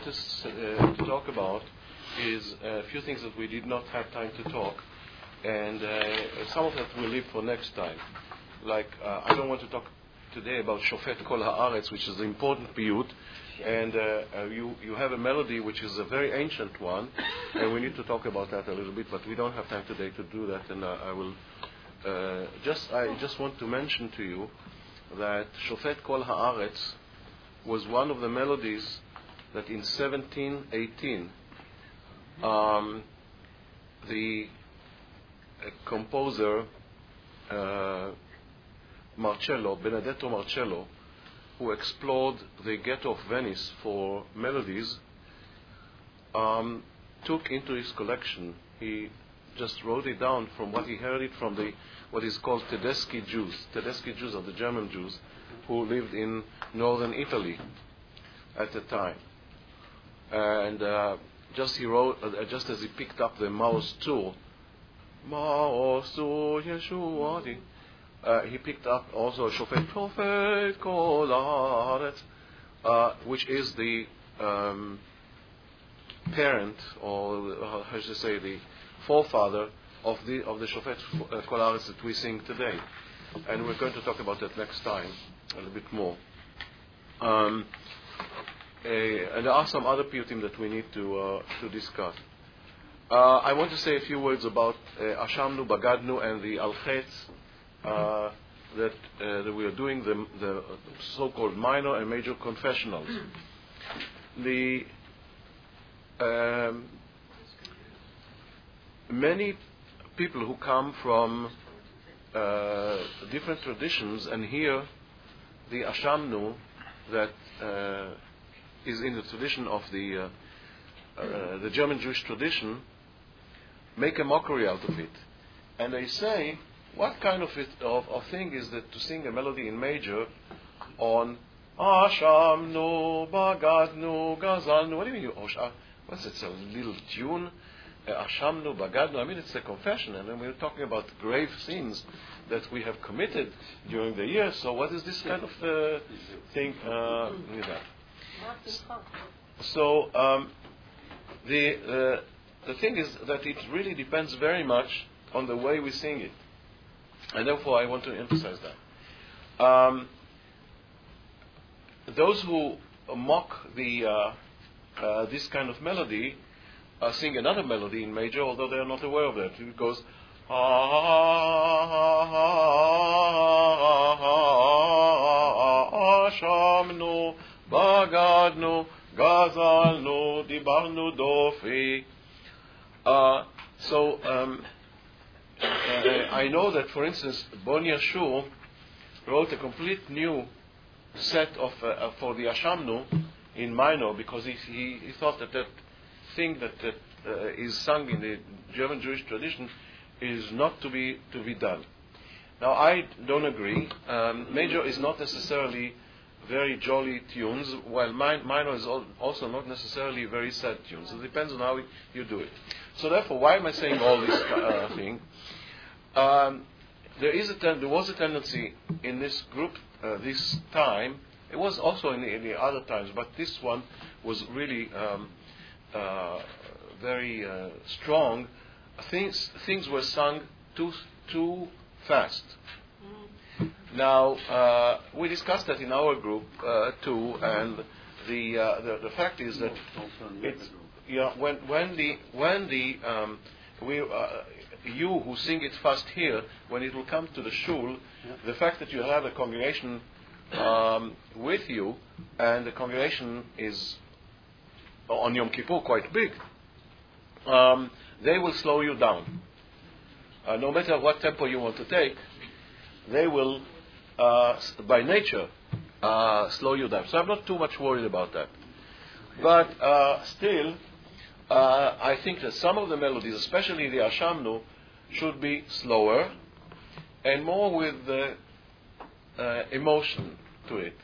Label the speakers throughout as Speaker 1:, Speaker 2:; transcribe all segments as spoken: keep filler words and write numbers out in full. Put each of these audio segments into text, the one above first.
Speaker 1: to, s- uh, to talk about is a few things that we did not have time to talk, and uh, some of that we'll leave for next time. Like, uh, I don't want to talk today about Shofet Kol Haaretz, which is an important piyut, and uh, uh, you, you have a melody which is a very ancient one, and we need to talk about that a little bit, but we don't have time today to do that, and uh, I will uh, just, I just want to mention to you that Shofet Kol Haaretz was one of the melodies that in seventeen eighteen um, the uh, composer uh, Marcello, Benedetto Marcello, who explored the ghetto of Venice for melodies, um, took into his collection. He just wrote it down from what he heard it from the what is called Tedeschi Jews. Tedeschi Jews are the German Jews who lived in northern Italy at the time. And uh, just he wrote, uh, just as he picked up the Mao's tour, Mao's tour, Yeshua, uh, he picked up also Shofet Shofet Kol Haaretz, uh, which is the um, parent, or uh, how should I say, the forefather of the of the Shofet Kol Haaretz that we sing today. And we're going to talk about that next time a little bit more. Um, uh, and there are some other piyutim that we need to uh, to discuss. Uh, I want to say a few words about uh, Ashamnu, Bagadnu, and the Al-Chetz uh, that, uh, that we are doing, the, the so-called minor and major confessionals. The um, many people who come from uh, different traditions and hear the Ashamnu that uh, is in the tradition of the uh, uh, the German Jewish tradition, make a mockery out of it, and they say, what kind of it of, of thing is that to sing a melody in major on Ashamnu, Bagadnu, Gazalnu? What do you mean? You, oh, what's it? It's a little tune. Uh, Ashamnu, Bagadnu. I mean, it's a confession, and then we're talking about grave sins that we have committed during the year. So, what is this kind of uh, thing uh, with that? So, um, the uh, the thing is that it really depends very much on the way we sing it, and therefore I want to emphasize that. Um, those who mock the uh, uh, this kind of melody uh, sing another melody in major, although they are not aware of that. It goes Ashamnu, Bagadnu, Gazalnu, Dibarnu, Dofi. Uh, so um, uh, I know that, for instance, Bon Yashur wrote a complete new set of uh, uh, for the Ashamnu in minor, because he, he, he thought that that thing that, that uh, is sung in the German Jewish tradition is not to be to be done. Now I don't agree. Um, major is not necessarily very jolly tunes, while min- minor is al- also not necessarily very sad tunes. It depends on how you do it. So therefore, why am I saying all this uh, thing? Um, there is a ten- there was a tendency in this group uh, this time. It was also in the, in the other times, but this one was really um, uh, very uh, strong. Things things were sung too too fast. Now uh, we discussed that in our group uh, too, and the, uh, the the fact is that it's, yeah, when when the when the um, we uh, you who sing it fast here, when it will come to the shul, the fact that you have a congregation um, with you, and the congregation is on Yom Kippur quite big, um, they will slow you down. Uh, no matter what tempo you want to take, they will, uh, by nature, uh, slow you down. So I'm not too much worried about that. But uh, still, uh, I think that some of the melodies, especially the Ashamnu, should be slower and more with uh, uh, emotion to it.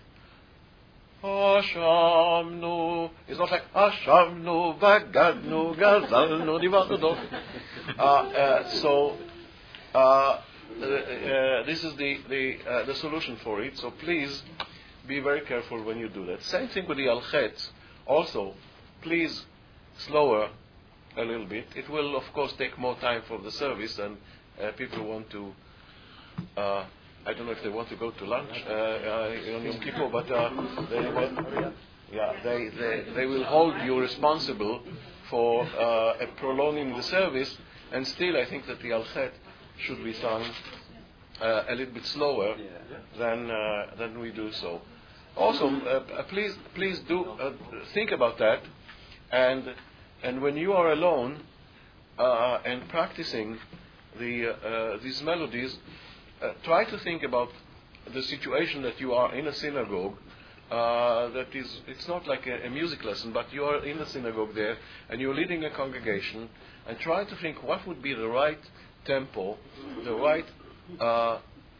Speaker 1: Ashamnu. It's not like Ashamnu, Bagadnu, Gazalnu, Divarnu Dofi. Uh, uh, so. Uh, Uh, uh, this is the the, uh, the solution for it. So please be very careful when you do that. Same thing with the Al-Chetz. Also, please slower a little bit. It will, of course, take more time for the service, and uh, people want to. Uh, I don't know if they want to go to lunch uh, uh, on Yom Kippur, but uh, they, will, yeah, they, they they will hold you responsible for uh, prolonging the service. And still, I think that the Al-Chet should be sung uh, a little bit slower than uh, than we do so. Also, uh, please please do uh, think about that, and and when you are alone uh, and practicing the uh, these melodies, uh, try to think about the situation that you are in a synagogue. Uh, that is, it's not like a, a music lesson, but you are in a synagogue there, and you're leading a congregation, and try to think what would be the right tempo, the right uh, uh,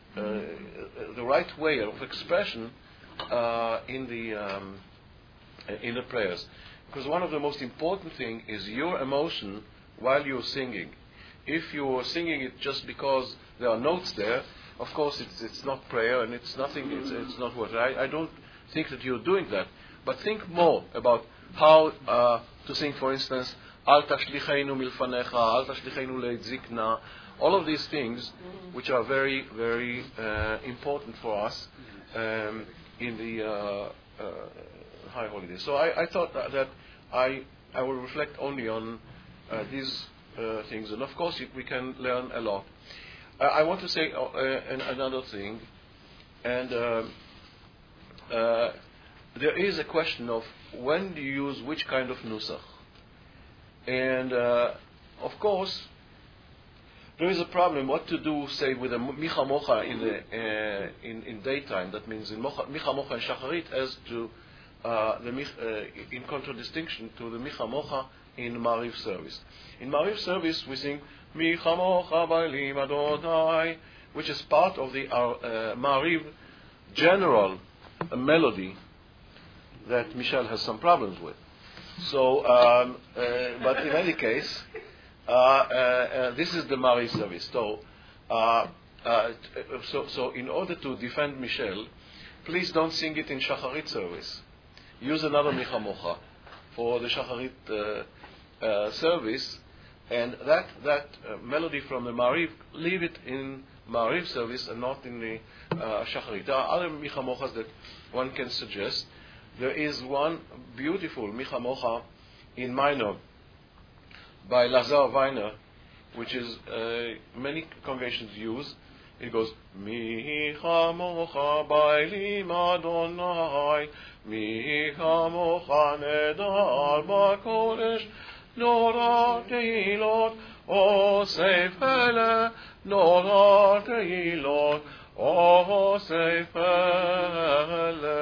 Speaker 1: the right way of expression uh, in the um, in the prayers. Because one of the most important thing is your emotion while you're singing. If you're singing it just because there are notes there, of course it's it's not prayer and it's nothing. It's it's not what I, I don't think that you're doing that. But think more about how uh, to sing. For instance, Al tashlicheinu milfanecha, Al tashlicheinu leit zikna. All of these things, which are very very uh, important for us um, in the uh, uh, high holidays. So I, I thought that, that I I will reflect only on uh, these uh, things, and of course we can learn a lot. Uh, I want to say uh, an, another thing, and uh, uh, there is a question of when do you use which kind of nusach, and uh, of course there is a problem what to do, say, with a micha mocha in the uh, in in daytime. That means in mocha, micha mocha and shacharit as to Uh, the uh, in contradistinction to the Micha Mocha in Mariv service. In Mariv service we sing Micha Mocha Bailim Adonai, which is part of the uh, uh, Mariv general uh, melody that Michel has some problems with. So, um, uh, but in any case, uh, uh, uh, this is the Mariv service. So, uh, uh, so, so in order to defend Michel, please don't sing it in Shacharit service. Use another Micha Mocha for the Shacharit uh, uh, service, and that that uh, melody from the Mariv, leave it in Mariv service and not in the uh, Shacharit. There are other Micha Mochas that one can suggest. There is one beautiful Micha Mocha in minor by Lazar Weiner, which is uh, many congregations use. It goes Micha Mocha Bailim Adonai, Micha Mocha Nedar Bakodesh, Nora Tehilot, O Seifele, Nora Tehilot, O Seifele.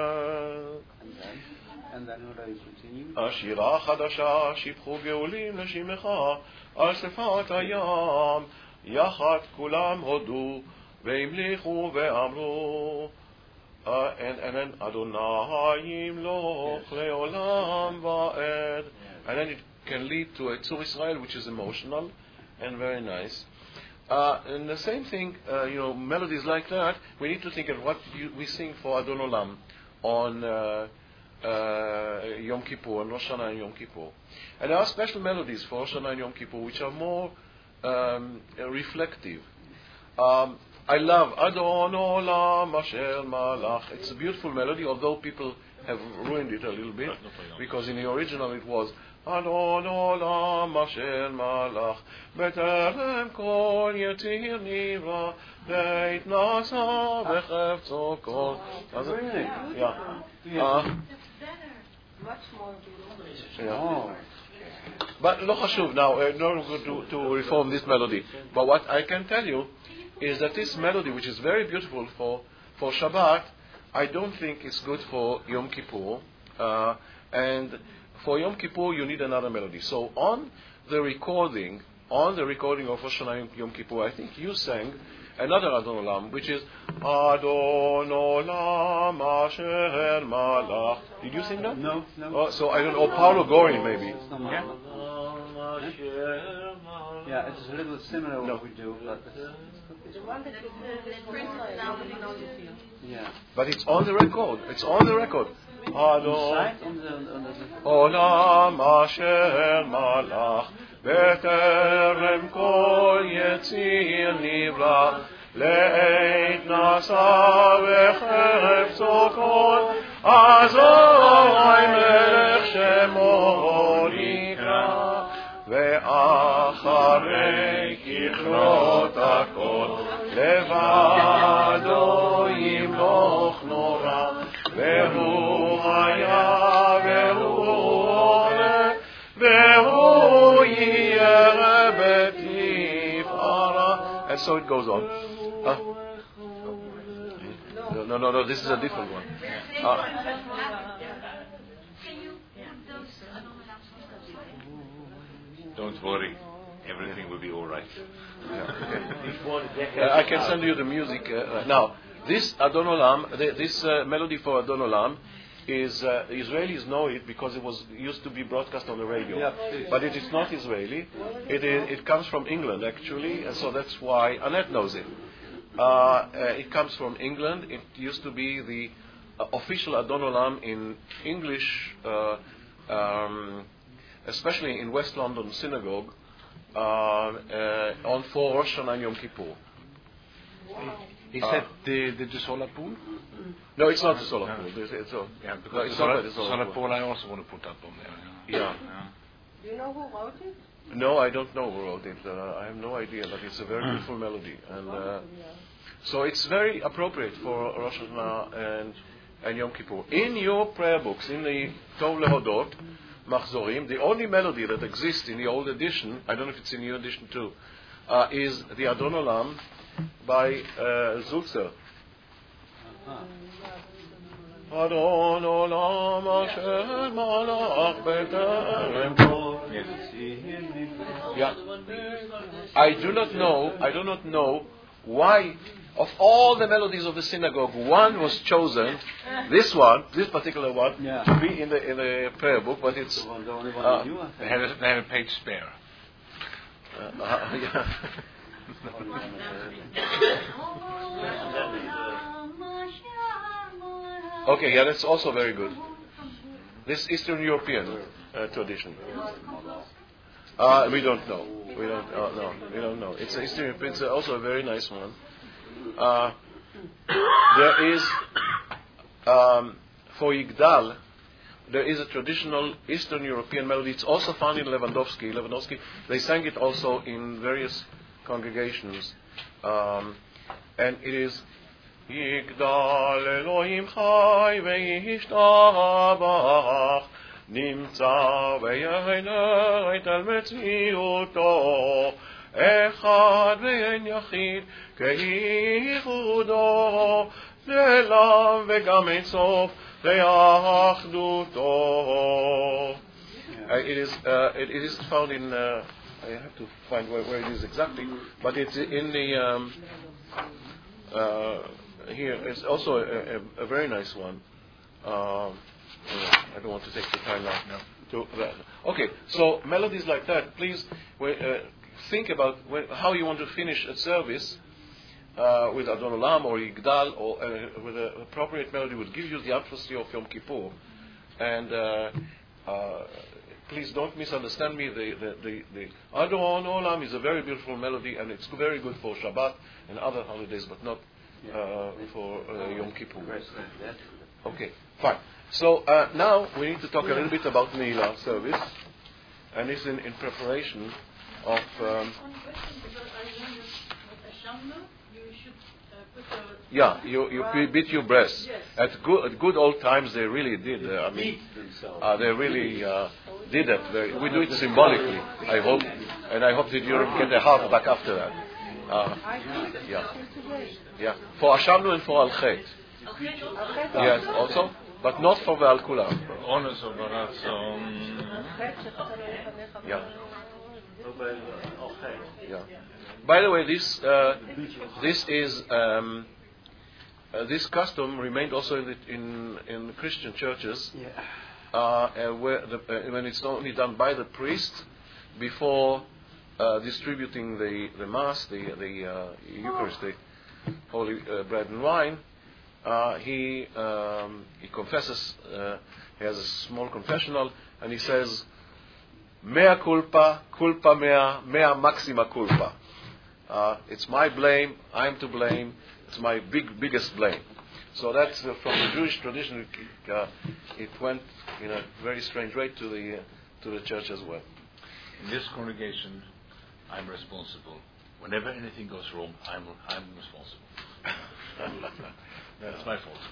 Speaker 2: And then what do you continue?
Speaker 1: Ashira Chadasha, Shipchu Geulim Leshimecha, Al Sefat Hayam, Yachat Kulam Hodu, Veimlichu Ve'amru. Uh, and, and then Adonai Yimloch Leolam Va'ed, and then it can lead to a Tzur Israel, which is emotional and very nice. Uh, and the same thing, uh, you know, melodies like that. We need to think of what you, we sing for Adon Olam on uh, uh, Yom Kippur, and Rosh Hashanah and Yom Kippur. And there are special melodies for Rosh Hashanah and Yom Kippur, which are more um, reflective. Um, I love Adon Olam Asher Malach. It's a beautiful melody, although people have ruined it a little bit, because in the original it was Adon Olam Asher Malach Beterem Kol Yetir Nivra Beit Nasa Bechefzo Kol.
Speaker 2: Really?
Speaker 1: Yeah.
Speaker 2: Yeah.
Speaker 1: Uh,
Speaker 3: It's better. Much more beautiful.
Speaker 1: yeah.
Speaker 2: Oh.
Speaker 1: But lo chashuv now, uh, not good to, to reform this melody. But what I can tell you is that this melody, which is very beautiful for, for Shabbat, I don't think it's good for Yom Kippur. Uh, and for Yom Kippur, you need another melody. So on the recording, on the recording of Rosh Hashanah and Yom Kippur, I think you sang another Adon Olam, which is Adon Olam Asher Malach. Did you sing that?
Speaker 2: No, no.
Speaker 1: Oh, so I don't know. Paulo Gorin, maybe.
Speaker 2: Yeah. Yeah, it's a little similar
Speaker 1: No.
Speaker 2: what we do, but
Speaker 3: The one that is uh, Prince now,
Speaker 2: yeah.
Speaker 1: But it's on the record. It's on the record. Adon.
Speaker 2: Inside on the, on the
Speaker 1: Olam asher malach b'terem kol yetzir nivra leit nasa v'chefzo kol azoi melech shemo nikra ve'acharei kichrot hakol levado yimloch nora ve'hu haya ve'hu oreh ve'hu yireh b'tifara. And so it goes on. Huh? No, no, no, no, this is a different one. Uh,
Speaker 4: Don't worry, everything will be all right.
Speaker 1: yeah, okay. uh, I can send you the music. Uh, now, this Adon Olam, the, this uh, melody for Adon Olam, is uh, Israelis know it because it was used to be broadcast on the radio.
Speaker 2: Yeah,
Speaker 1: but it is not Israeli. It is, it comes from England actually, and so that's why Annette knows it. Uh, uh, it comes from England. It used to be the uh, official Adon Olam in English, uh, um, especially in West London Synagogue, uh, uh, on for Rosh Hashanah and Yom Kippur.
Speaker 4: Is
Speaker 1: Uh,
Speaker 4: that the, the, the solar pool?
Speaker 1: No, it's not the solar
Speaker 4: No.
Speaker 1: pool. It's, it's a,
Speaker 4: Yeah,
Speaker 1: no,
Speaker 4: because
Speaker 1: it's
Speaker 4: the
Speaker 1: not
Speaker 4: solar,
Speaker 1: the solar,
Speaker 4: solar
Speaker 1: pool.
Speaker 4: pool I also want to put up on there.
Speaker 1: Yeah.
Speaker 4: Yeah.
Speaker 3: Do you know who wrote it?
Speaker 1: No, I don't know who wrote it. Uh, I have no idea, but it's a very beautiful melody, and uh, so it's very appropriate for Rosh Hashanah and and Yom Kippur. In your prayer books, in the Tov Lehodot, Machzorim, the only melody that exists in the old edition, I don't know if it's in your edition too, uh, is the Adon Olam by uh, Zulzer. Adon Olam asher malach b'terem kol.
Speaker 4: Yes.
Speaker 1: Yeah. I do not know, I do not know why, of all the melodies of the synagogue, one was chosen, this one, this particular one,
Speaker 2: Yeah.
Speaker 1: to be in the in the prayer book, but it's...
Speaker 2: The one, the only one
Speaker 1: Uh,
Speaker 2: you
Speaker 4: They have a, they have a page spare.
Speaker 1: Uh, uh, yeah. Okay, yeah, that's also very good. This Eastern European uh, tradition. Uh, we don't know. We don't. Uh, no, we don't know. It's Eastern European. It's also a very nice one. Uh, there is um, for Yigdal. There is a traditional Eastern European melody. It's also found in Lewandowski. Lewandowski. They sang it also in various congregations, um, and it is Yigdal Elohim Chai ve'yishtabach Nimtza ve'yahinait al metziuto Echad ve'en yachid ke'ichudo Le'lam ve'gam ein sof ve'achduto. Uh, It is uh, it, it is found in uh, I have to find where, where it is exactly, but it's in the um, uh, here. It's also a, a, a very nice one. Um, I don't want to take the time now.
Speaker 4: No.
Speaker 1: To that. Okay, so melodies like that, please uh, think about when, how you want to finish a service uh, with Adon Olam or Yigdal or uh, with an appropriate melody would give you the atmosphere of Yom Kippur. And uh, uh, please don't misunderstand me. The, the, the, the Adon Olam is a very beautiful melody, and it's very good for Shabbat and other holidays, but not uh, for uh, Yom Kippur. Okay, fine. So uh, now we need to talk a little bit about Neila service, and it's in, in preparation of. Um,
Speaker 3: One question, because I wonder with Ashamna, you should uh, put a...
Speaker 1: yeah, you you
Speaker 3: Right.
Speaker 1: beat your breast.
Speaker 3: Yes.
Speaker 1: At good at good old times, they really did. Uh, I mean,
Speaker 2: themselves.
Speaker 1: uh, they really uh, did that. Very, we do it symbolically, I hope, and I hope that you don't get a heart attack after that. Uh, yeah, yeah. For Ashamnu and for Al Chet. Yes, also, but not for Ve'al Kulam.
Speaker 4: Honors of Baratzon.
Speaker 1: Yeah. Yeah. By the way, this uh, this is um, uh, this custom remained also in the, in, in the Christian churches,
Speaker 2: Yeah.
Speaker 1: uh, uh, where the, uh, when it's only done by the priest before uh, distributing the, the mass, the the uh, Eucharist, the holy uh, bread and wine. uh, he um, he confesses. Uh, he has a small confessional, and he says, "Mea culpa, culpa mea, mea maxima culpa." Uh, it's my blame. I'm to blame. It's my big biggest blame. So that's uh, from the Jewish tradition. It, uh, it went in a very strange way to the uh, to the church as well.
Speaker 4: In this congregation, I'm responsible. Whenever anything goes wrong, I'm I'm responsible. That's my fault.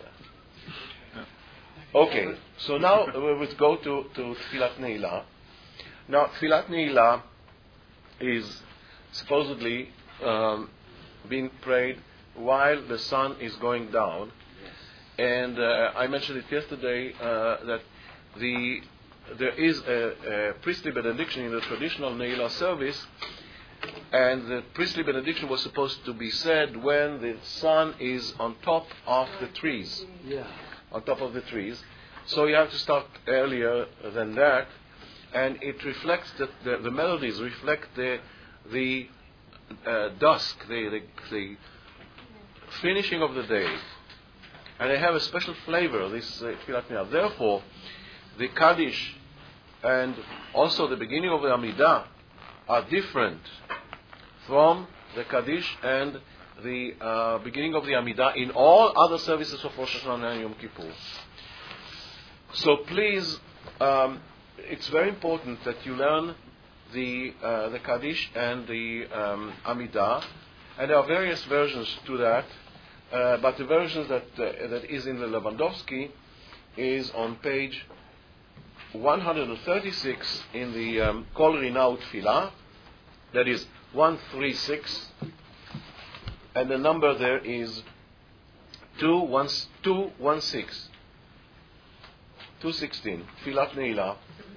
Speaker 1: Okay, so now we would go to, to Tfilat Ne'ilah. Now, Tfilat Ne'ilah is supposedly um, being prayed while the sun is going down. And uh, I mentioned it yesterday uh, that the there is a, a priestly benediction in the traditional Ne'ilah service, and the priestly benediction was supposed to be said when the sun is on top of the trees.
Speaker 2: Yeah.
Speaker 1: On top of the trees. So you have to start earlier than that, and it reflects that the, the melodies reflect the the uh, dusk, the, the the finishing of the day, and they have a special flavor. This uh, Tfilat Ne'ilah. Therefore, the Kaddish and also the beginning of the Amidah are different from the Kaddish and the uh, beginning of the Amidah in all other services of Rosh Hashanah and Yom Kippur. So please, um, it's very important that you learn the uh, the Kaddish and the um, Amidah, and there are various versions to that, uh, but the version that uh, that is in the Lewandowski is on page one hundred thirty-six in the um, Kol Rinau Tfilah, that is one thirty-six, and the number there is two one six, two sixteen, Tfilat Ne'ilah.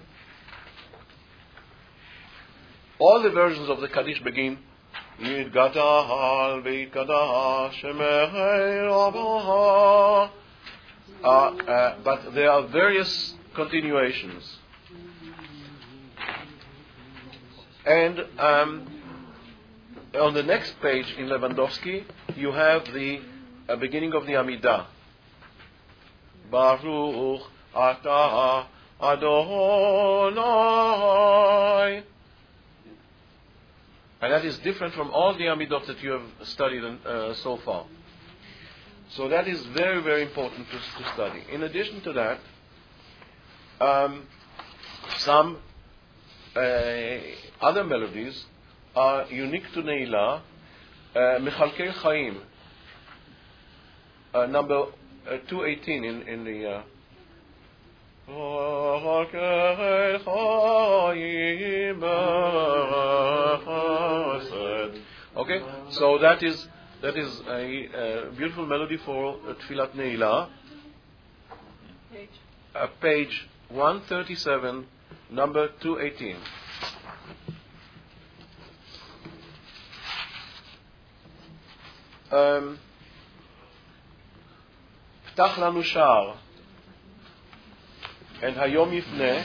Speaker 1: All the versions of the Kaddish begin Yidgadal v'yidgadal shemei Rabah, uh, uh, but there are various continuations. And um, on the next page in Lewandowski, you have the uh, beginning of the Amidah. Baruch atah Adonai. And that is different from all the Amidot that you have studied uh, so far. So that is very, very important to, to study. In addition to that, um, some uh, other melodies are unique to Ne'ilah. uh, Mechalkei Chaim, uh, number uh, two eighteen in, in the uh, okay, so that is that is a, a beautiful melody for uh, Tfilat Ne'ilah.
Speaker 3: Page.
Speaker 1: Uh, page one thirty-seven, number two eighteen. Um, Ptach lanu sha'ar, and Hayom Yifneh.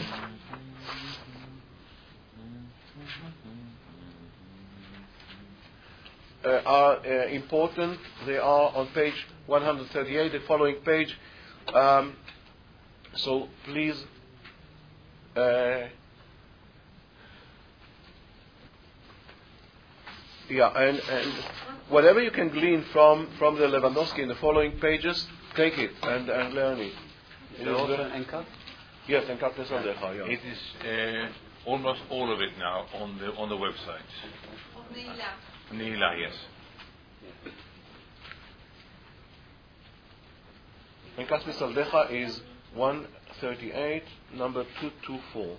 Speaker 1: Uh, are uh, important. They are on page one hundred thirty-eight, the following page. Um, so please uh, yeah, and, and whatever you can glean from, from the Lewandowski in the following pages, take it and, and learn it.
Speaker 2: Is it also Enkat?
Speaker 1: Yes, Enkat Nesadecha, yeah.
Speaker 4: It is uh, almost all of it now on the on the website.
Speaker 3: Of Ne'ilah.
Speaker 4: Ne'ilah, yes.
Speaker 1: Enkat Nesadecha is one thirty-eight, number two twenty-four.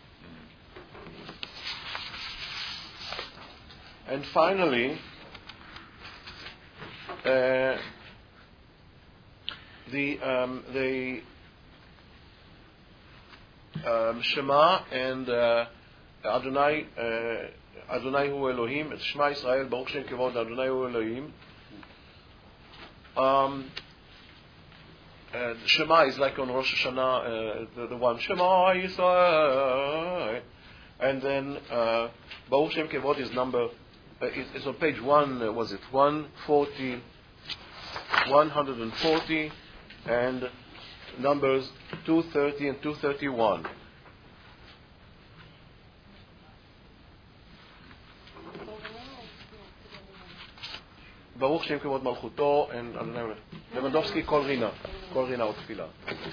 Speaker 1: And finally, uh, the um, the um, Shema and uh, Adonai uh, Adonai Hu Elohim, Shema Israel, Baruch Shem Kevod Adonai Hu Elohim. Um, uh, Shema is like on Rosh Hashanah, uh, the, the one Shema Israel, and then uh, Baruch Shem Kevod is number. Uh, it, it's on page one. Uh, was it one forty? one hundred forty and numbers two thirty and two thirty-one. ברוך שם כבוד מלכותו, and אדוני הולך. לבנדובסקי, כל רינה, כל רינה ותפילה.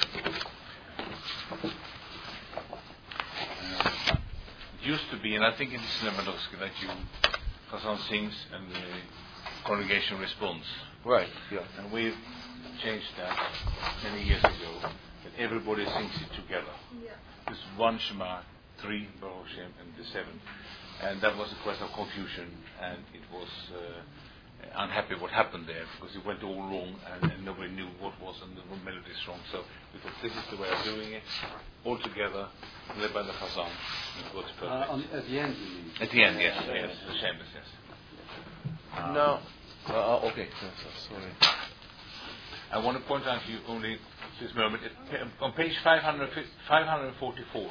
Speaker 4: It used to be, and I think it's Lewandowski, that you, Chazan sings and the congregation responds.
Speaker 1: Right, yeah.
Speaker 4: And we've changed that many years ago, that everybody sings it together.
Speaker 3: Yeah.
Speaker 4: There's one Shema, three Baruch Shem, and the seven. And that was a question of confusion, and it was uh, unhappy what happened there, because it went all wrong, and, and nobody knew what was, and the melody is wrong. So we thought this is the way of doing it, all together, led by the Chazan. It works perfect.
Speaker 2: Uh, on, at the end, you mean?
Speaker 4: At the end, yes, yes, yes, the Shemus, yes. Um,
Speaker 1: Now, uh, okay, yes, sorry.
Speaker 4: I want to point out to you only this moment, it, on page five forty-four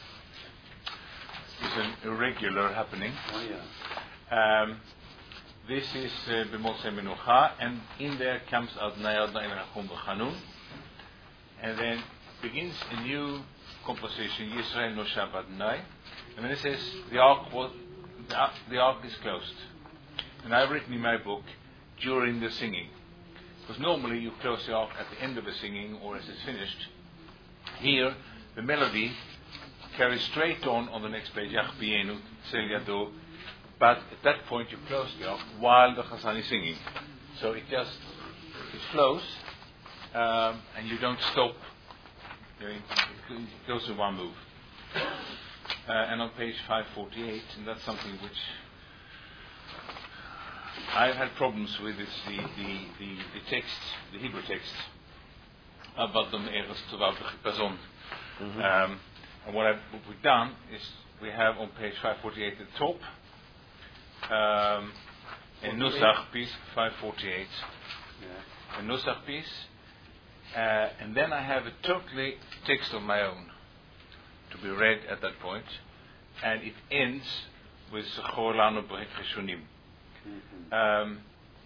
Speaker 4: is an irregular happening.
Speaker 2: Oh, yeah.
Speaker 4: Um, this is B'motzei uh, Menucha, and in there comes Adonai Adonai Rachum V'Chanun, and then begins a new composition, Yisrael No Shab Adonai, and then it says the ark was the ark, the ark is closed, and I've written in my book during the singing, because normally you close the ark at the end of the singing or as it's finished. Here the melody carries straight on on the next page, Yach B'Yenu Tzel Yado. But at that point you close the ark while the Chazan is singing. So it just, it flows, um, and you don't stop. You know, it goes in one move. Uh, and on page five forty-eight, and that's something which I've had problems with, is the, the, the, the text, the Hebrew text, about the Me'eres Tovav B'Chipazon. Um, and what, I've, what we've done is we have on page five forty-eight at the top, Um, a Nusach piece, five forty-eight, yeah. A Nusach piece, uh, and then I have a totally text of my own to be read at that point, and it ends with Zechor Lanu B'Reit Rishonim. Um,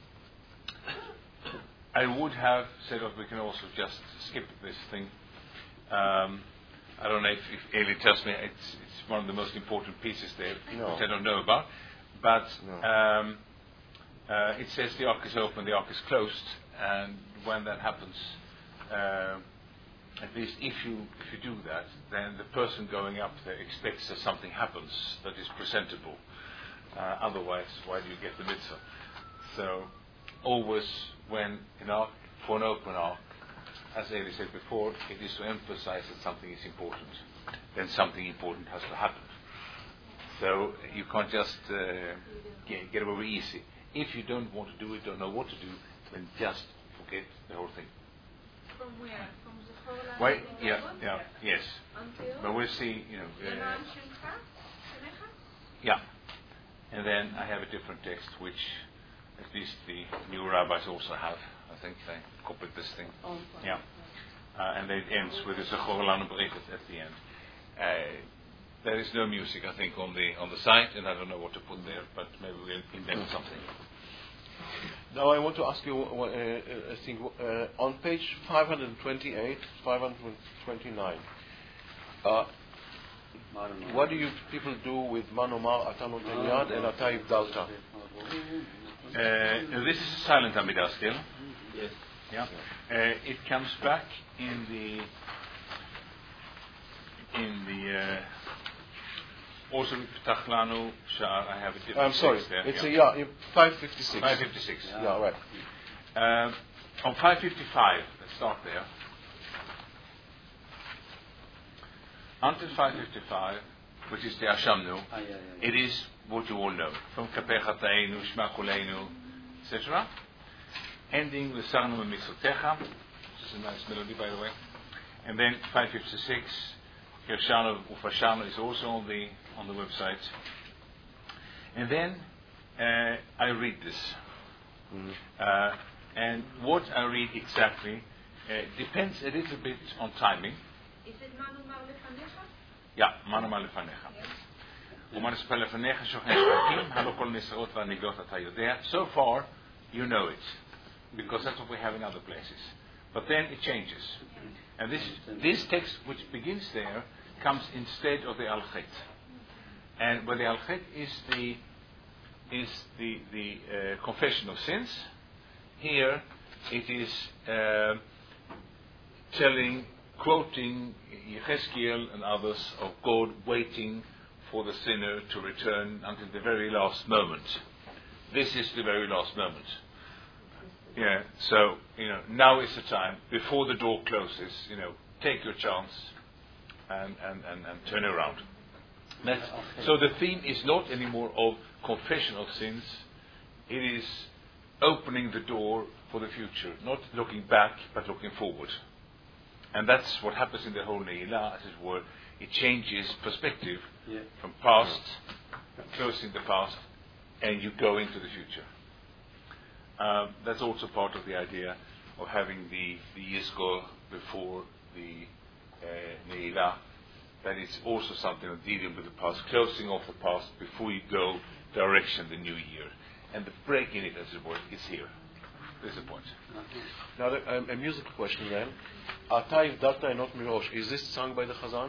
Speaker 4: I would have said, oh, we can also just skip this thing. Um, I don't know if, if Eli tells me it's, it's one of the most important pieces there,
Speaker 1: no.
Speaker 4: which I don't know about. But
Speaker 1: no.
Speaker 4: um, uh, it says the ark is open, the ark is closed, and when that happens, uh, at least if you if you do that, then the person going up there expects that something happens that is presentable. Uh, otherwise, why do you get the mitzvah? So, always when an ark, for an open ark, as Eli said before, it is to emphasize that something is important. Then something important has to happen. So you can't just uh, get, get away easy. If you don't want to do it, don't know what to do, then just forget the whole thing.
Speaker 3: From where? From the whole
Speaker 4: Why? Yeah, yeah, yes.
Speaker 3: Until?
Speaker 4: But we'll see, you know. Uh,
Speaker 3: Shemcha? Shemecha?
Speaker 4: yeah. And then I have a different text, which at least the new rabbis also have. I think they copied this thing.
Speaker 3: Oh,
Speaker 4: yeah. Uh, and it ends with a Zechor Lanu B'Reit at the end. Uh, There is no music, I think, on the on the site, and I don't know what to put there, but maybe we'll invent something.
Speaker 1: Now I want to ask you uh, uh, a thing. Uh, on page five twenty-eight, five twenty-nine, uh, what do you people do with Manomar Ata Noten Yad and Ata Ibdalta?
Speaker 4: Uh, this is a silent Amidah still.
Speaker 2: Yes.
Speaker 4: Yeah. Uh, it comes back in the in the. Uh, Also, Tachlanu Sha'ar, I have a different
Speaker 1: I'm sorry,
Speaker 4: there.
Speaker 1: it's
Speaker 4: yeah.
Speaker 1: a yeah, five fifty-six.
Speaker 4: five fifty-six.
Speaker 1: Yeah, yeah right.
Speaker 4: Um, on five fifty-five, let's start there. Until five fifty-five, which is the Ashamnu,
Speaker 2: Ah, yeah, yeah, yeah.
Speaker 4: it is what you all know. From Kapechatainu, Shma Kuleinu, et cetera. Ending with Sarnu Mitzvotecha, which is a nice melody, by the way. And then five fifty-six, Kirshanu Ufashanu is also on the on the website. And then uh, I read this.
Speaker 1: Mm-hmm.
Speaker 4: Uh, and what I read exactly uh, depends a little bit on timing.
Speaker 3: Is it Manu Mar Lefanecha?
Speaker 4: Yeah, Manu Mar Lefanecha. ומה נספר לפניך שוכן שחקים, הלא כל נסרות והניגות אתה יודע. So far, you know it. because that's what we have in other places. But then it changes. And this this text, which begins there, comes instead of the Al-Khet. And where the Al-Khet is the is the the uh, confession of sins, here it is uh, telling, quoting Yechezkiel and others of God waiting for the sinner to return until the very last moment. This is the very last moment. Yeah, so, you know, now is the time, before the door closes, you know, take your chance and, and, and, and turn around. That's, so the theme is not anymore of confession of sins, it is opening the door for the future, not looking back, but looking forward. And that's what happens in the whole Ne'ilah, as it were. It changes perspective yeah. from past, closing the past, and you go into the future. Um, that's also part of the idea of having the, the Yizkor before the uh, Ne'ilah. That is also something of dealing with the past, closing off the past before you go direction the new year. And the break in it, as it were, is here. There's a point.
Speaker 1: Now, the, um, a musical question then. Ata Ivdalta and not Mirosh. Is this sung by the Chazan?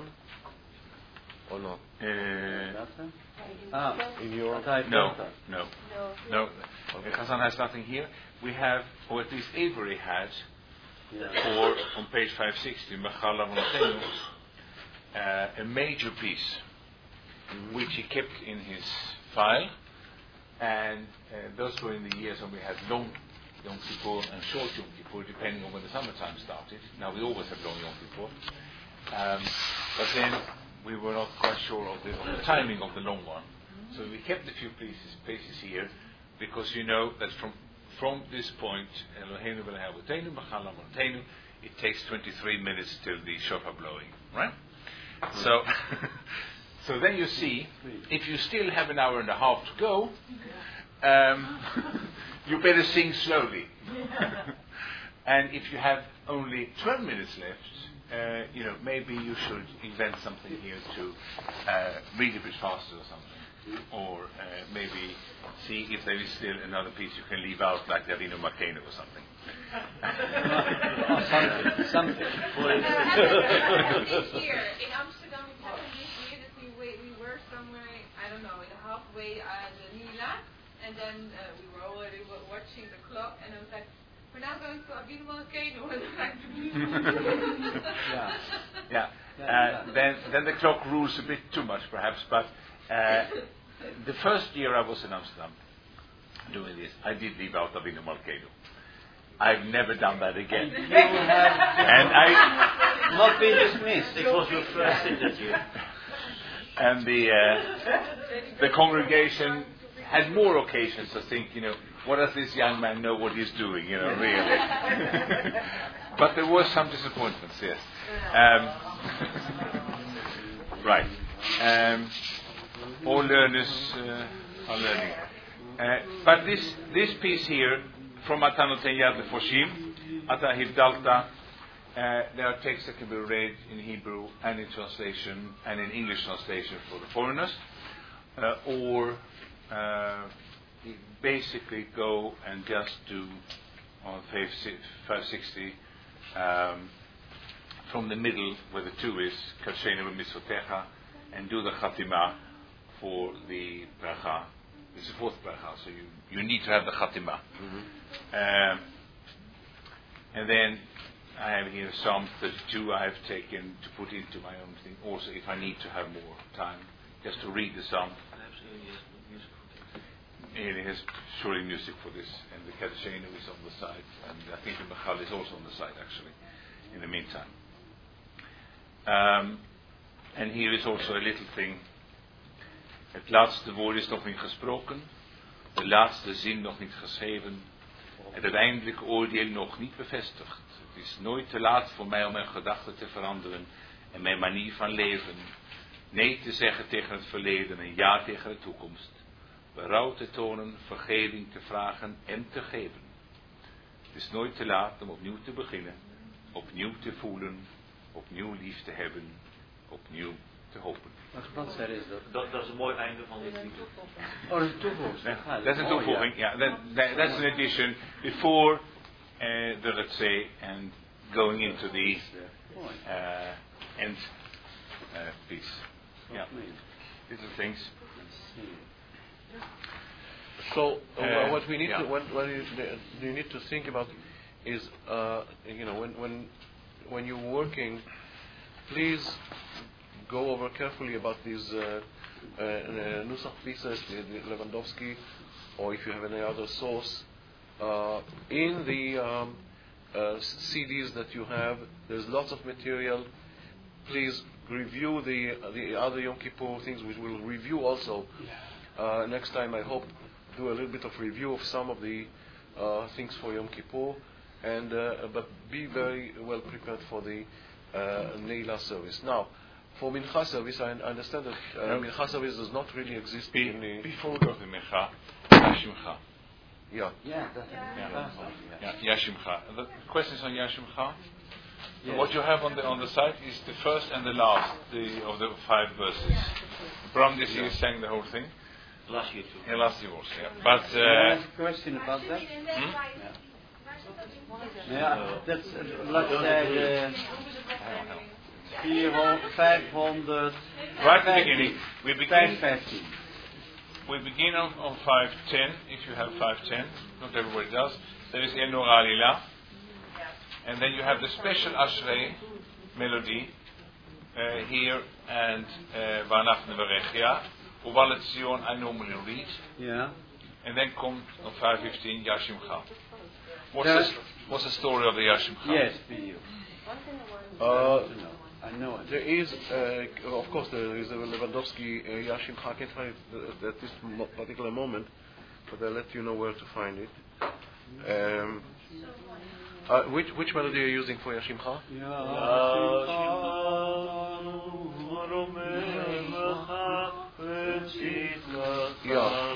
Speaker 1: Or no?
Speaker 4: Uh,
Speaker 2: ah,
Speaker 1: in your
Speaker 4: no, no, no. Okay. Chazan has nothing here. We have, or at least Avery had, yeah. for on page five sixty, Mechala Montaigne, uh, a major piece, mm-hmm. which he kept in his file, and uh, those were in the years when we had long Yom Kippur and short Yom Kippur, depending on when the summertime started. Now we always have long Yom Kippur, um, but then we were not quite sure of the, of the timing of the long one. So we kept a few places, places here, because you know that from from this point, Eloheinu v'lehavotenu, Machal Amotenu, it takes twenty-three minutes till the shofar blowing, right? So, so then you see, if you still have an hour and a half to go, um, you better sing slowly. And if you have only twelve minutes left, uh, you know, maybe you should invent something here to uh, read a bit faster or something. Or uh, maybe see if there is still another piece you can leave out, like the Avinu Malkeinu or something.
Speaker 2: Or something. Something.
Speaker 5: This year in Amsterdam, it happened this year that we wait, we were somewhere, I don't know, in halfway at the Nila, and then uh, we were already watching the clock, and I was like, we're now going to Avinu Malkeinu, and I'm like,
Speaker 4: yeah, yeah. Uh, then then the clock rules a bit too much, perhaps, but. Uh, the first year I was in Amsterdam doing this, I did leave out Avinu Malkeinu. I've never done that again.
Speaker 2: You have
Speaker 4: and I
Speaker 2: not been dismissed. It was your first interview.
Speaker 4: And the uh, the congregation had more occasions to think, you know, what does this young man know what he's doing, you know, really. But there were some disappointments, yes. Um, right. Um, All learners uh, are learning. Uh, but this this piece here, from Matanoten Yad Lefoshim, Ata Hivdalta, uh, there are texts that can be read in Hebrew and in translation and in English translation for the foreigners, uh, or uh, basically go and just do on five sixty um, from the middle where the two is, Kashenu Mitzvotecha, and do the Chatimah for the bracha. It's the fourth bracha, so you, you need to have the Chatimah. Mm-hmm. Um, and then I have here Psalm thirty-two I have taken to put into my own thing, also if I need to have more time, just to read the Psalm. It has surely music for this, and the Kadeshenu is on the side, and I think the Machal is also on the side, actually, in the meantime. Um, and here is also a little thing. Het laatste woord is nog niet gesproken, de laatste zin nog niet geschreven, en het eindelijke oordeel nog niet bevestigd. Het is nooit te laat voor mij om mijn gedachten te veranderen en mijn manier van leven. Nee te zeggen tegen het verleden en ja tegen de toekomst. Berouw te tonen, vergeving te vragen en te geven. Het is nooit te laat om opnieuw te beginnen, opnieuw te voelen, opnieuw lief te hebben, opnieuw te hopen.
Speaker 2: Wat bladzijde is dat?
Speaker 6: dat? Dat is een mooi einde van dit lied.
Speaker 2: Oh, dat is een toevoeging.
Speaker 4: Dat is een toevoeging, ja. That, that, that's an addition before uh, the Retzeh and going into the uh, end uh, piece. Yeah, little things.
Speaker 1: So uh,
Speaker 4: Uh,
Speaker 1: what we need
Speaker 4: yeah.
Speaker 1: to what, what you, you need to think about is uh, you know when when when you're working, please go over carefully about these uh, uh, uh, Nusach pieces, the, the Lewandowski, or if you have any other source. Uh, in the um, uh, C Ds that you have, there's lots of material. Please review the uh, the other Yom Kippur things, which we'll review also uh, next time. I hope do a little bit of review of some of the uh, things for Yom Kippur, and uh, but be very well prepared for the uh, Neila service. Now, for Mincha service, I understand that uh,
Speaker 4: No.
Speaker 1: Mincha service does not really exist
Speaker 4: Be,
Speaker 1: in the
Speaker 4: before we go to Mincha, Yashimcha.
Speaker 1: yeah.
Speaker 2: Yeah, that's
Speaker 4: Yeah.
Speaker 2: yeah.
Speaker 4: Yeah, Yashimcha. The questions on Yashimcha?
Speaker 2: Yes.
Speaker 4: What you have on the on the side is the first and the last the, of the five verses. Bram this year sang the whole thing.
Speaker 6: Last year too.
Speaker 4: Yeah, last year also, yeah. But
Speaker 2: Can I
Speaker 4: uh,
Speaker 2: ask a question about that?
Speaker 4: hmm?
Speaker 2: Ja, dat is bladzijde vierhonderd, vijfhonderd,
Speaker 4: right at the beginning, we begin
Speaker 2: vijfhonderdvijftien.
Speaker 4: we begin on, on five ten. If you have five ten, not everybody does. There is Enor Alila, and then you have the special Ashrei melody uh, here and Vanaf Nevarechia. Uvalet Zion, I normally read,
Speaker 2: Ja.
Speaker 4: and then come on five fifteen Yashimcha. What's
Speaker 2: Yeah.
Speaker 4: the, what's the story of the Yashimcha?
Speaker 2: Yes, for you.
Speaker 1: Uh,
Speaker 2: I know it.
Speaker 1: There is, uh, of course, there is a Lewandowski uh, Yashimcha. I can't find it uh, at this mo- particular moment, but I'll let you know where to find it. Um, uh, which which melody are you using for Yashimcha? Yeah,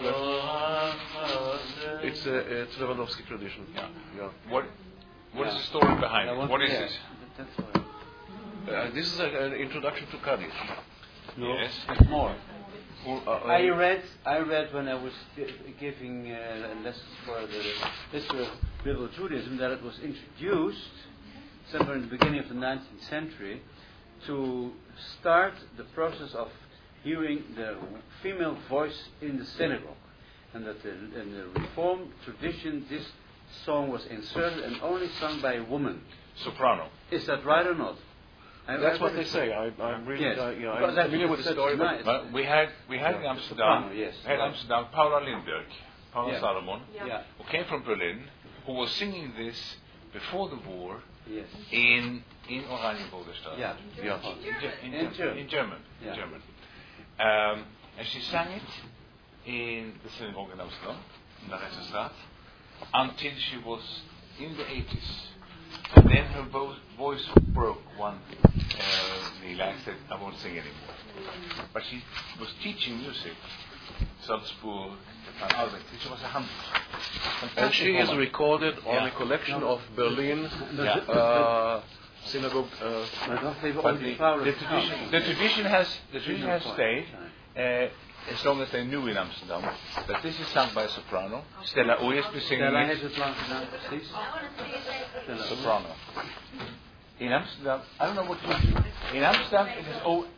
Speaker 1: it's uh, it's Lewandowski tradition.
Speaker 4: Yeah.
Speaker 1: Yeah.
Speaker 4: What what is
Speaker 2: Yeah.
Speaker 4: the story behind
Speaker 2: I
Speaker 4: it?
Speaker 2: want
Speaker 4: What
Speaker 2: to-
Speaker 4: is
Speaker 2: yeah,
Speaker 4: this?
Speaker 2: That's right.
Speaker 1: Uh, this is a, an introduction to Kaddish.
Speaker 2: No,
Speaker 4: Yes.
Speaker 2: there's more.
Speaker 1: Uh, uh,
Speaker 2: I read, I read when I was gi- giving uh, lessons for the history of biblical Judaism that it was introduced somewhere in the beginning of the nineteenth century to start the process of hearing the female voice in the synagogue, and that the, in the Reformed tradition this song was inserted and only sung by a woman.
Speaker 4: Soprano.
Speaker 2: Is that right or not? I-
Speaker 1: That's
Speaker 2: I
Speaker 1: what
Speaker 2: read
Speaker 1: they
Speaker 2: it.
Speaker 1: say. I, I'm really,
Speaker 2: Yes.
Speaker 1: uh, yeah,
Speaker 2: Because
Speaker 1: I'm
Speaker 2: that's
Speaker 1: familiar with the
Speaker 2: such
Speaker 1: story, but
Speaker 2: nice.
Speaker 4: Well, we had we had in
Speaker 2: Yeah.
Speaker 4: Amsterdam,
Speaker 2: Soprano, yes.
Speaker 4: we had
Speaker 2: Right.
Speaker 4: Amsterdam Paula Lindbergh, Paula
Speaker 2: Yeah.
Speaker 4: Salomon,
Speaker 2: Yeah.
Speaker 4: who came from Berlin, who was singing this before the war
Speaker 2: Yes.
Speaker 4: in in Oranienburgerstraat.
Speaker 2: Yeah.
Speaker 1: yeah.
Speaker 4: In, Ge- in,
Speaker 2: In
Speaker 4: Ge-
Speaker 2: German.
Speaker 4: in German.
Speaker 2: Yeah.
Speaker 4: In German. Um, and she sang it in the synagogue in Amsterdam, in the Reichsstraat, until she was in the eighties. And then her vo- voice broke one uh, Neila and said, I won't sing anymore. But she was teaching music, Salzburg, and Albert. She was a hundred.
Speaker 1: And she is
Speaker 4: woman.
Speaker 1: recorded on
Speaker 4: Yeah.
Speaker 1: a collection of Berlin
Speaker 4: Yeah.
Speaker 1: uh, synagogue. Uh,
Speaker 2: Maar wacht even
Speaker 4: But
Speaker 2: over
Speaker 4: the,
Speaker 2: die vrouwen.
Speaker 4: the, tradition, the tradition has the tradition has stayed uh, as long as they knew in Amsterdam that this is sung by a soprano. Stella Oeyerspe singing
Speaker 2: Stella
Speaker 4: it.
Speaker 2: heeft het lang gedaan, precies. Stella.
Speaker 4: Soprano. In Amsterdam, I don't know what you do. In Amsterdam, it is oh.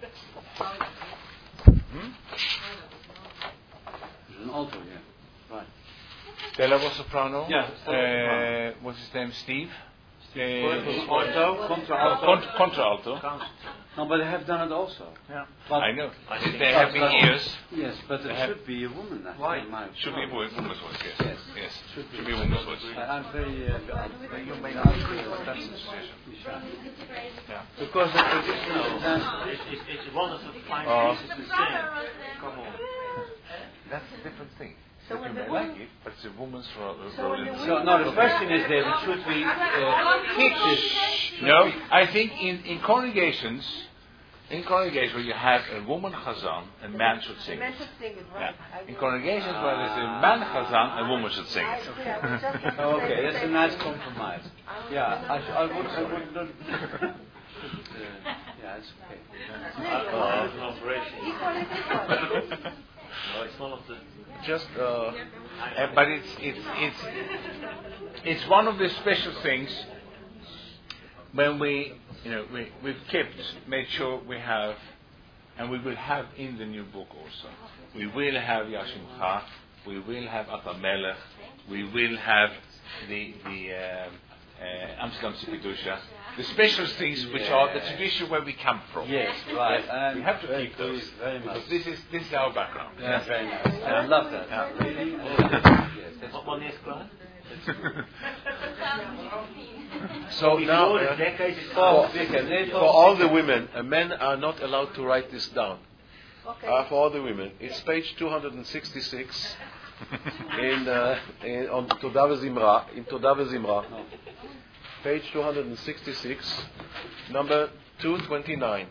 Speaker 4: Hmm?
Speaker 2: Dus een alto, ja. Right.
Speaker 4: Stella was soprano.
Speaker 2: Yeah, Stella was soprano.
Speaker 4: Uh, what's his name? Steve.
Speaker 2: Uh,
Speaker 4: Uh,
Speaker 2: alto, contra
Speaker 4: oh,
Speaker 2: alto.
Speaker 4: cont- contralto.
Speaker 2: No, but they have done it also.
Speaker 4: Yeah.
Speaker 2: But
Speaker 4: I know. There have been years.
Speaker 2: Yes, but
Speaker 4: They
Speaker 2: it
Speaker 4: have-
Speaker 2: should be a woman. I
Speaker 4: Why?
Speaker 2: think, my-
Speaker 4: Should be a wo- woman's voice. Yes.
Speaker 2: Yes.
Speaker 4: Yes.
Speaker 2: Should
Speaker 4: Should
Speaker 2: be.
Speaker 4: be a woman's voice.
Speaker 2: I, I'm very. Uh,
Speaker 4: You may not agree, but that's the suggestion. Yeah.
Speaker 2: because the traditional.
Speaker 6: It's, it's, it's one of the fine
Speaker 1: Uh,
Speaker 6: pieces to sing. Come on.
Speaker 4: That's a different thing. That you may like it, but it's a woman's ro- role in the
Speaker 2: So now the question is, David, should we uh, keep this?
Speaker 4: No, I think in, in congregations, in congregations where you have a woman chazan, a man should sing it. Yeah. In congregations where there's a man chazan, a woman should sing it.
Speaker 2: Oh, okay, that's a nice compromise. Yeah, I, sh- I would. I would not, uh, yeah, it's okay.
Speaker 6: Uh, an operation. No, it's one of the.
Speaker 1: Just, uh,
Speaker 4: Uh, but it's it's it's it's one of the special things when we you know we we've kept made sure we have, and we will have in the new book also. We will have Yashimcha, we will have Atamelech, we will have the the uh, uh, Amsterdam Sikidusha, the special things which are the tradition where we come from.
Speaker 2: Yes, right. And
Speaker 4: We have to
Speaker 2: very
Speaker 4: keep those
Speaker 2: pleased, very much.
Speaker 4: because this is this is our background.
Speaker 2: Yeah, very nice. And I love that.
Speaker 4: Yeah.
Speaker 2: Really. Oh, yes, yes, that's
Speaker 6: What one is called?
Speaker 1: so now,
Speaker 6: Before the
Speaker 1: uh,
Speaker 6: decade is
Speaker 2: Oh,
Speaker 6: out.
Speaker 2: Vicar,
Speaker 1: for all the women, uh, men are not allowed to write this down. Uh, for all the women, it's page two hundred sixty-six in, uh, in on Todah Zimra, in Todah Zimra, page two hundred sixty-six, number two twenty-nine,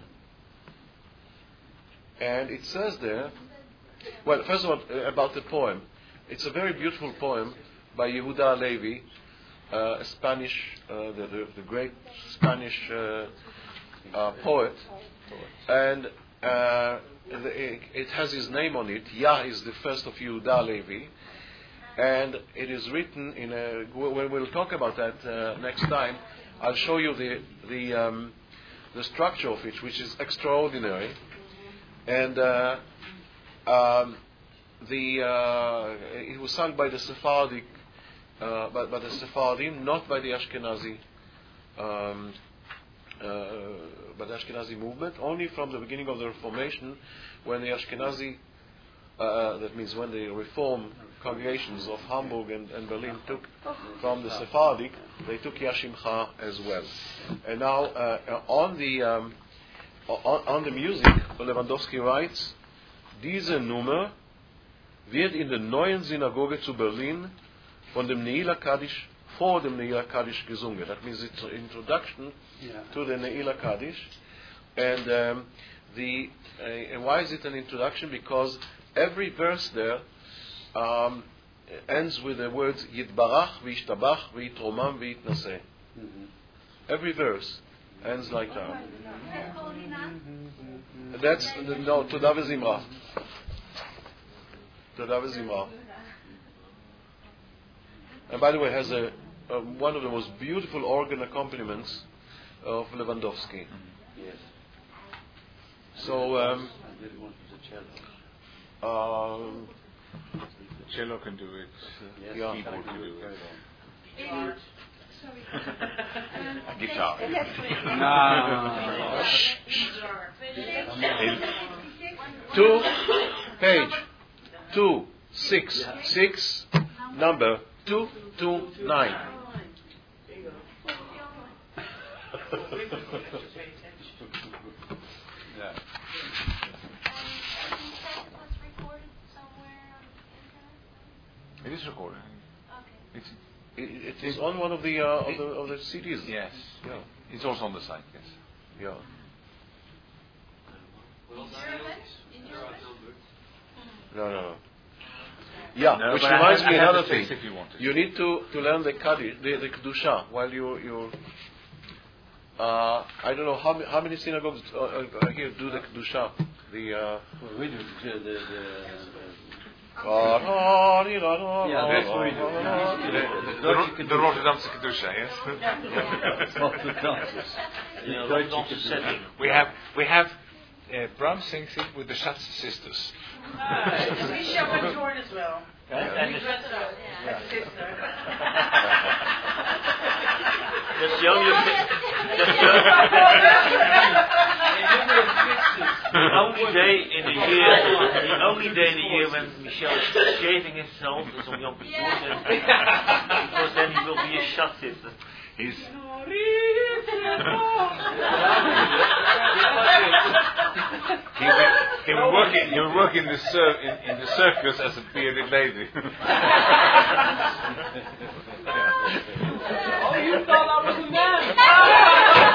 Speaker 1: and it says there. Well, first of all, uh, about the poem, it's a very beautiful poem by Yehuda Halevi, uh, a Spanish, uh, the, the, the great Spanish uh, uh, poet, and uh, the, it has his name on it. Yah is the first of Yehuda Halevi, and it is written in a. When we'll talk about that uh, next time, I'll show you the the um, the structure of it, which is extraordinary, and uh, um, the uh, it was sung by the Sephardic. Uh, by, by the Sephardim, not by the Ashkenazi, um, uh, by the Ashkenazi movement. Only from the beginning of the Reformation, when the Ashkenazi, uh, that means when the Reform congregations of Hamburg and, and Berlin took from the Sephardic, they took Yashimcha as well. And now uh, on the um, on, on the music, Lewandowski writes, diese Nummer wird in der neuen Synagoge zu Berlin von dem Neila Kaddish, vor dem Neila Kaddish gesungen. That means it's an introduction
Speaker 2: Yeah.
Speaker 1: to the Neila Kaddish. And um, the uh, and why is it an introduction? Because every verse there um, ends with the words Yitbarach, V'yishtabach, V'yitromam, V'yitnaseh.
Speaker 2: Mm-hmm.
Speaker 1: Every verse ends like that. That's no Todah V'Zimra. Todah V'Zimra. And by the way, has a, a one of the most beautiful organ accompaniments of Lewandowski.
Speaker 2: Yes.
Speaker 1: So, um,
Speaker 2: I really want the cello.
Speaker 1: um,
Speaker 4: Cello can do it.
Speaker 2: Yes,
Speaker 1: Yeah.
Speaker 4: Keyboard can do it.
Speaker 2: Very well.
Speaker 4: A guitar.
Speaker 2: No.
Speaker 1: two, page, two, six, six, number two, two, nine.
Speaker 2: Yeah.
Speaker 4: It is recorded. It's,
Speaker 1: It, it is on one of the uh, of the of the C Ds.
Speaker 4: yes.
Speaker 1: Yeah.
Speaker 4: It's also on the site, yes.
Speaker 1: Yeah. No, no, no. Yeah,
Speaker 4: No,
Speaker 1: which
Speaker 4: but I
Speaker 1: reminds
Speaker 4: have-
Speaker 1: me
Speaker 4: I have
Speaker 1: another
Speaker 4: the text
Speaker 1: thing.
Speaker 4: if you want it.
Speaker 1: You need to, to learn the Kaddish, the, the Kedusha, while you you. Uh, I don't know how many, how many synagogues uh, uh, here do the Kedusha. The. Uh,
Speaker 2: Well, we do the, the, the,
Speaker 1: yeah,
Speaker 2: Yeah, that's what we do.
Speaker 4: The, the, the, the Rotterdamse Kedusha, yes?
Speaker 6: In a Rotterdamse setting.
Speaker 4: we have, we have uh, Bram sings it with the Schatz sisters.
Speaker 3: Michelle and Jordan as well.
Speaker 6: And
Speaker 3: We
Speaker 6: the-
Speaker 3: dress up as a sister.
Speaker 6: That's the only that's the only day in the year the only day in the year when Michel is shaving himself is on Yom Kippur, and because then he will be a shut sister.
Speaker 4: He's, he, will, he will work in, he will work in the cir- in, in the circus as a bearded lady.
Speaker 3: Oh, you thought I was a man.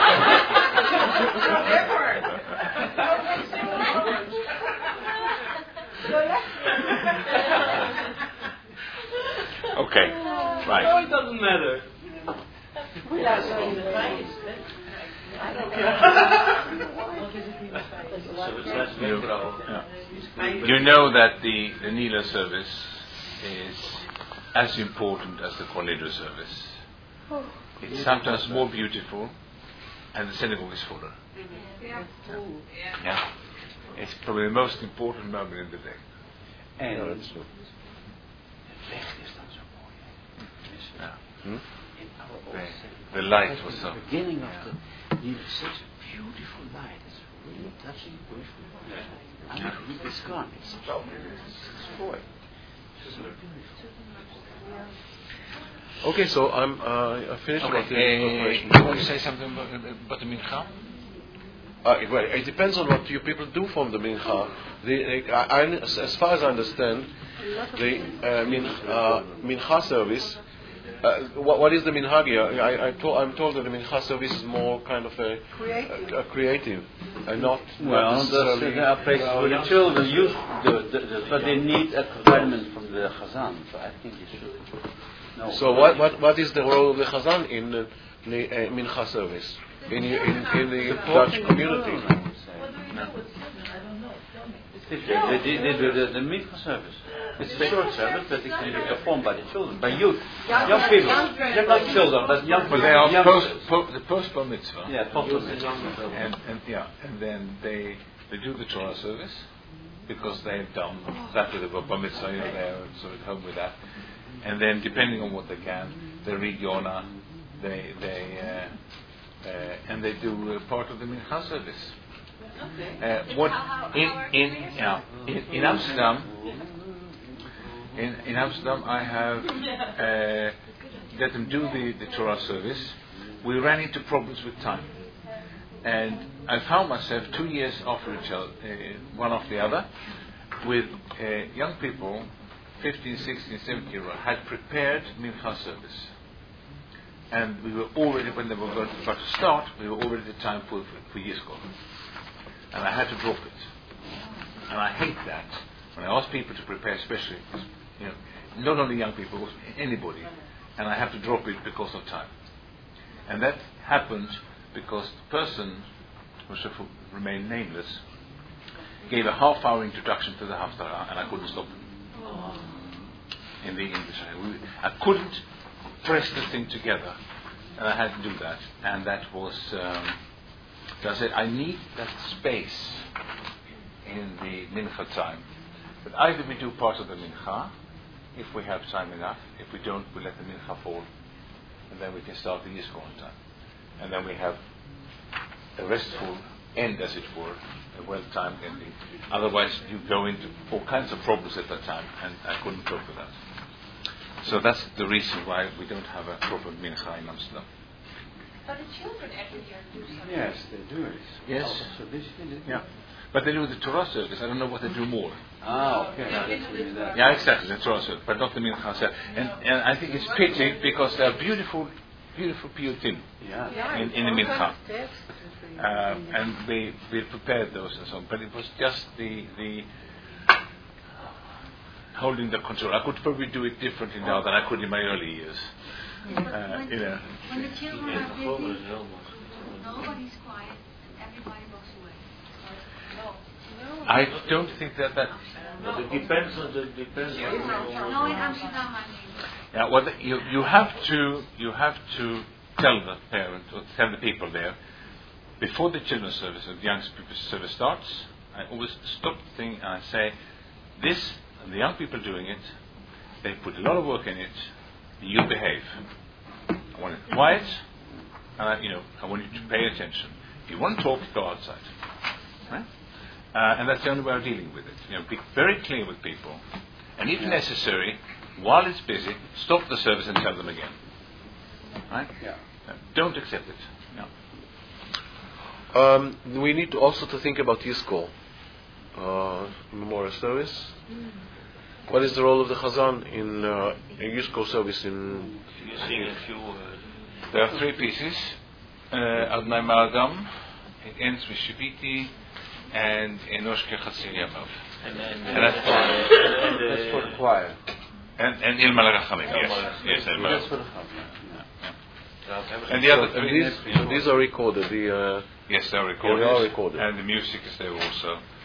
Speaker 4: Okay,
Speaker 2: No,
Speaker 4: right.
Speaker 2: it doesn't matter.
Speaker 6: So it's less
Speaker 4: You,
Speaker 6: trouble.
Speaker 4: yeah. You know that the, the Nila service is as important as the Cornado service. It's sometimes more beautiful, and the synagogue is fuller.
Speaker 5: Yeah.
Speaker 4: Yeah. It's probably the most important moment in the day.
Speaker 2: En
Speaker 1: Ja, dat is zo.
Speaker 2: het licht is dan zo mooi. Hè? Is,
Speaker 4: Ja.
Speaker 1: Hm?
Speaker 2: In our old
Speaker 4: The,
Speaker 2: setting,
Speaker 4: the light
Speaker 2: at
Speaker 4: was
Speaker 2: the
Speaker 4: so.
Speaker 2: beginning of the Nila, such a beautiful light. It's really touching, beautiful. And yeah. It's gone. It's destroyed. So beautiful.
Speaker 1: Okay, so I'm uh, I finished about the preparation.
Speaker 4: you want to say something about, about the mincha?
Speaker 1: Uh, well, it depends on what you people do from the mincha. The, the, I, I, as far as I understand, the uh, min, uh, mincha service. Uh, what, what is the minhagia? I, I to, I'm told that the mincha service is more kind of a creative, a, a creative and not
Speaker 2: Well,
Speaker 1: not
Speaker 2: that's,
Speaker 1: necessarily.
Speaker 2: there are places where the children use the, the, the, but they need a guidance from the Chazan. So I think you should. No.
Speaker 1: So what, what what is the role of the chazan in uh, the uh, mincha service in, in in the Dutch community?
Speaker 3: What do we do with children? I don't know. Tell me.
Speaker 2: They, they, they, they do the, the mincha service. It's a short service, but it can be performed by the children, by youth,
Speaker 3: Young-
Speaker 2: young people.
Speaker 3: young
Speaker 2: They're not children, but young people.
Speaker 4: But they are
Speaker 2: young
Speaker 4: post,
Speaker 2: people.
Speaker 4: po, the post bar mitzvah.
Speaker 2: Yeah, post
Speaker 4: And, and yeah, and then they they do the Torah service because they've done that with the bar mitzvah. You know, they're sort of home with that. And then, depending on what they can, they read Yonah. They they uh, uh, and they do uh, part of the mincha service. Uh, what in in yeah in, in Amsterdam. In, in Amsterdam, I have uh, let them do the, the Torah service. We ran into problems with time, and I found myself two years after each other, uh, one after the other, with uh, young people, fifteen, sixteen, seventeen year old, had prepared mincha service, and we were already when they were going to, about to start, we were already at time for for, for Yizkor, and I had to drop it, and I hate that when I ask people to prepare, especially. You know, not only young people, anybody, and I have to drop it because of time. And that happened because the person, who should remain nameless, gave a half-hour introduction to the Haftarah, and I couldn't stop him. In the English, I couldn't press the thing together, and I had to do that. And that was, um, so I said, I need that space in the mincha time. But either we do part of the mincha, if we have time enough. If we don't, we let the mincha fall, and then we can start the Yizkor on time. And then we have a restful end, as it were, a well-timed ending. Otherwise, you go into all kinds of problems at that time, and I couldn't cope with that. So that's the reason why we don't have a proper mincha in Amsterdam.
Speaker 5: But the children every year do something.
Speaker 2: Yes, they do it.
Speaker 4: Yes.
Speaker 2: So this is
Speaker 4: Yeah. But they do the Torah service. I don't know what they do more.
Speaker 2: Ah, okay. Now that's really that.
Speaker 4: Yeah, exactly, the Torah service, but not the mincha service. And, and I think it's pity because they are beautiful, beautiful piyutim
Speaker 2: Yeah.
Speaker 4: in, in the mincha. Uh, and we we prepared those and so on. But it was just the the holding the control. I could probably do it differently now than I could in my early years.
Speaker 3: Yeah, but
Speaker 4: Uh,
Speaker 3: when,
Speaker 4: you know.
Speaker 3: when the children are busy, nobody's quiet and everybody walks away. No.
Speaker 4: I don't think that that.
Speaker 6: But it depends on the depends on the
Speaker 3: No, in Amsterdam, I mean.
Speaker 4: Yeah, well, the, you you have to you have to tell the parent or tell the people there before the children's service or the young people's service starts. I always stop the thing and I say, this and the young people doing it, they put a lot of work in it. You behave. I want it quiet, and I, you know I want you to pay attention. If you want to talk, go outside. Right? Uh, and that's the only way of dealing with it. You know, be very clear with people, and if necessary, while it's busy, stop the service and tell them again. Right?
Speaker 2: Yeah.
Speaker 4: Uh, don't accept it. No.
Speaker 1: Um, we need to also to think about Yizkor, uh, memorial service. What is the role of the Chazan in uh, a Yizkor service? In
Speaker 6: You sing a few words.
Speaker 4: There are three pieces. Uh, Adnai Ma'adam. It ends with Shiviti and Enosh Kechatzir Yamav.
Speaker 6: And then
Speaker 4: And that's for,
Speaker 6: and, and,
Speaker 2: That's for the choir.
Speaker 4: and, and Il Malach Hamid, yes.
Speaker 6: Malach.
Speaker 4: Yes, Il
Speaker 2: That's
Speaker 4: Malach.
Speaker 2: for the choir.
Speaker 4: And the other
Speaker 1: And
Speaker 4: three,
Speaker 1: these, so these are recorded. The uh,
Speaker 4: yes, they're recorded.
Speaker 1: Yeah, they are recorded.
Speaker 4: And the music is there also.